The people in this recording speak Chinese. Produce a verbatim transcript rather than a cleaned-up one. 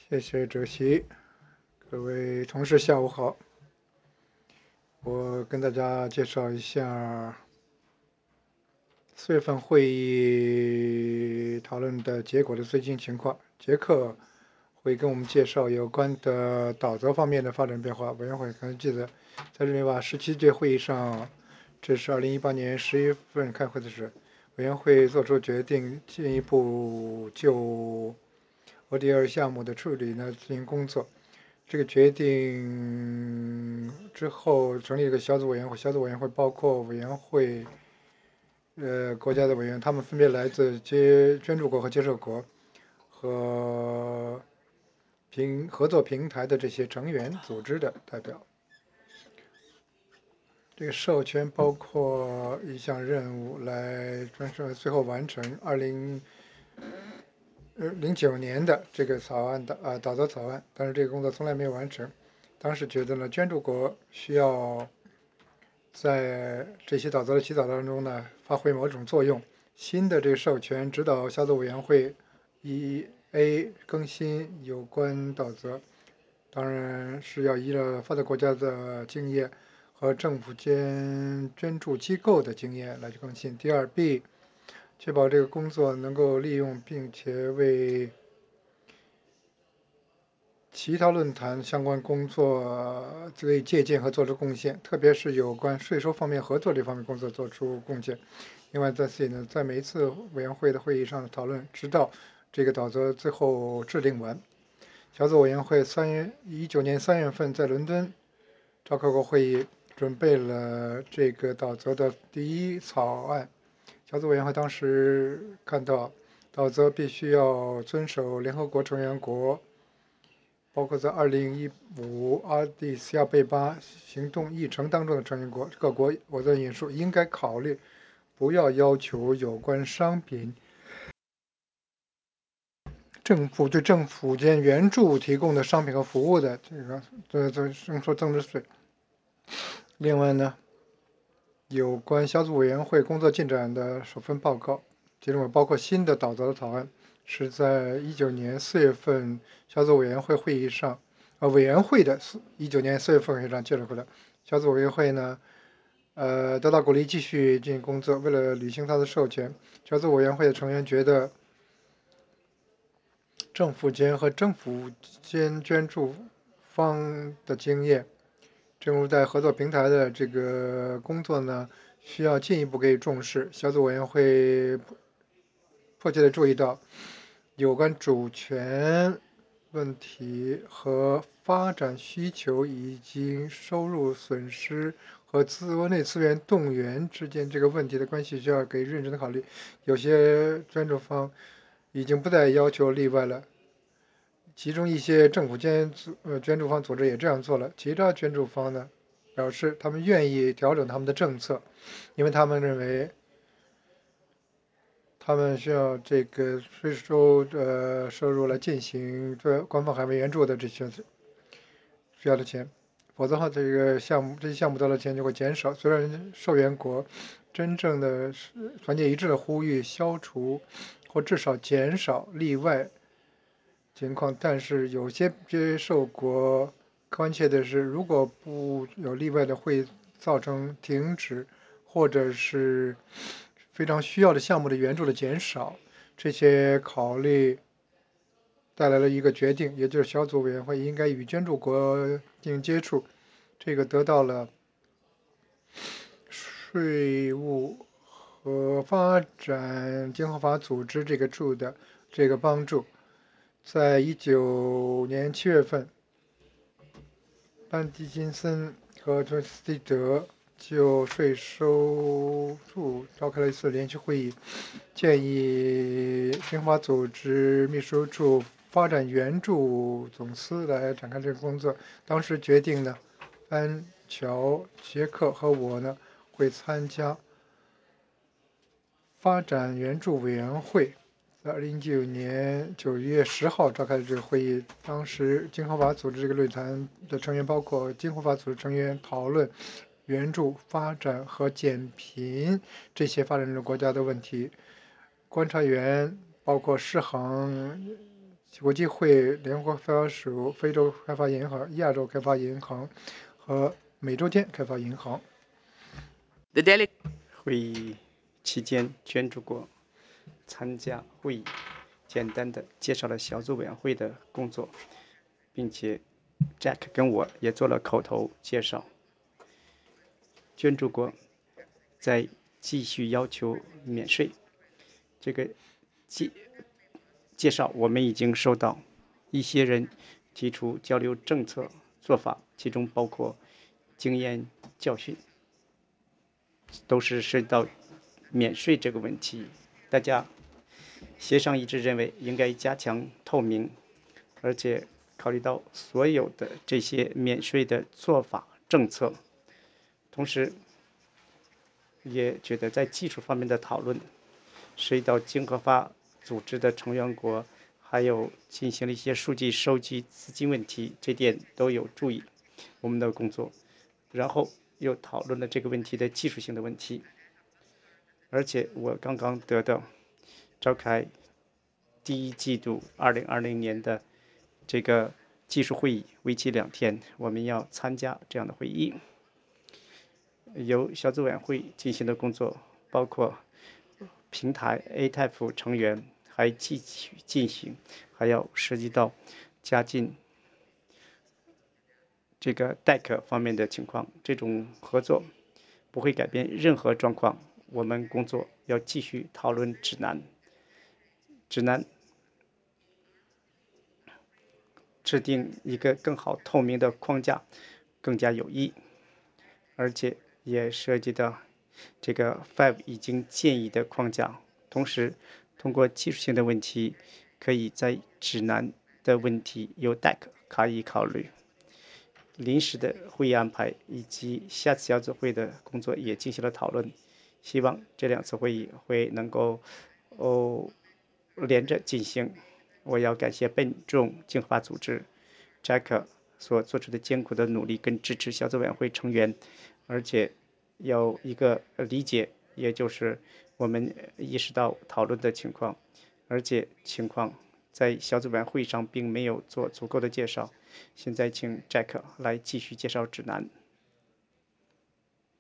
谢谢主席，各位同事下午好。我跟大家介绍一下四月份会议讨论的结果的最新情况。杰克会跟我们介绍有关的导则方面的发展变化。委员会可能记得，在日内瓦十七届会议上，这是二零一八年十月份开会的时候，委员会做出决定，进一步就 O D R 项目的处理呢进行工作。这个决定之后成立了一个小组委员会，小组委员会包括委员会呃国家的委员，他们分别来自接捐助国和接受国和平合作平台的这些成员组织的代表。这个授权包括一项任务来专设最后完成二零零九年的这个草案的啊导则草案，但是这个工作从来没有完成。当时觉得呢，捐助国需要在这些导则的起草当中呢，发挥某种作用。新的这个授权指导小组委员会以 A 更新有关导则，当然是要依照发达国家的经验和政府间捐助机构的经验来去更新。第二 B 确保这个工作能够利用并且为其他论坛相关工作为借鉴和做出贡献，特别是有关税收方面合作这方面工作做出贡献。另外，在此呢，在每一次委员会的会议上讨论，直到这个导则最后制定完。小组委员会三月一九年三月份在伦敦召开过会议，准备了这个导则的第一草案。小组委员会当时看到，导则必须要遵守联合国成员国。包括在二零一五阿蒂斯亚贝巴行动议程当中的成员国各国，我的引述应该考虑不要要求有关商品政府对政府间援助提供的商品和服务的这个这这征收增值税。另外呢，有关小组委员会工作进展的首份报告，其中包括新的导则的草案，是在一九年四月份小组委员会会议上，呃，委员会的一九年四月份会议上介绍过的。小组委员会呢，呃，得到鼓励继续进行工作。为了履行他的授权，小组委员会的成员觉得，政府间和政府间捐助方的经验，正如在合作平台的这个工作呢，需要进一步给予重视。小组委员会迫切地注意到，有关主权问题和发展需求以及收入损失和国内资源动员之间这个问题的关系需要给认真的考虑。有些捐助方已经不再要求例外了，其中一些政府间呃捐助方组织也这样做了。其他捐助方呢，表示他们愿意调整他们的政策，因为他们认为他们需要这个税收呃收入来进行这官方海外援助的这些需要的钱，否则的话，这个项目这些项目得到的钱就会减少。虽然受援国真正的是团结一致的呼吁消除或至少减少例外情况，但是有些接受国关切的是，如果不有例外的，会造成停止或者是非常需要的项目的援助的减少。这些考虑带来了一个决定，也就是小组委员会应该与捐助国进行接触，这个得到了税务和发展经合法组织这个处的这个帮助。在一九年七月份，班迪金森和卓斯蒂德就税收处召开了一次连续会议，建议经合法组织秘书处发展援助总司来展开这个工作。当时决定呢，安乔、杰克和我呢会参加发展援助委员会在二零一九年九月十号召开的这个会议。当时经合法组织这个论坛的成员包括经合法组织成员讨论援助、发展和减贫这些发展中国家的问题。观察员包括世行国际会联合开发署、非洲开发银行、亚洲开发银行和美洲间开发银行。 会议期间，捐助国参加会议，简单的介绍了小组委员会的工作，并且 Jack 跟我也做了口头介绍。捐助国在继续要求免税，这个介介绍我们已经收到。一些人提出交流政策做法，其中包括经验教训，都是涉及到免税这个问题。大家协商一致认为应该加强透明，而且考虑到所有的这些免税的做法政策，同时也觉得在技术方面的讨论涉及到经合法组织的成员国，还有进行了一些数据收集资金问题，这点都有注意我们的工作。然后又讨论了这个问题的技术性的问题。而且我刚刚得到召开第一季度二零二零年的这个技术会议，为期两天，我们要参加这样的会议。由小组委员会进行的工作包括平台 A T F 成员还继续进行，还要涉及到加进这个 D E C 方面的情况。这种合作不会改变任何状况。我们工作要继续讨论指南，指南制定一个更好透明的框架，更加有益，而且也涉及到这个 Five 已经建议的框架。同时，通过技术性的问题，可以在指南的问题由 D E C 可以考虑。临时的会议安排以及下次小组会的工作也进行了讨论，希望这两次会议会能够哦连着进行。我要感谢本众经合法组织 Jack 所做出的艰苦的努力跟支持小组委员会成员，而且有一个理解，也就是我们意识到讨论的情况，而且情况在小组委员会上并没有做足够的介绍。现在请 Jack 来继续介绍指南。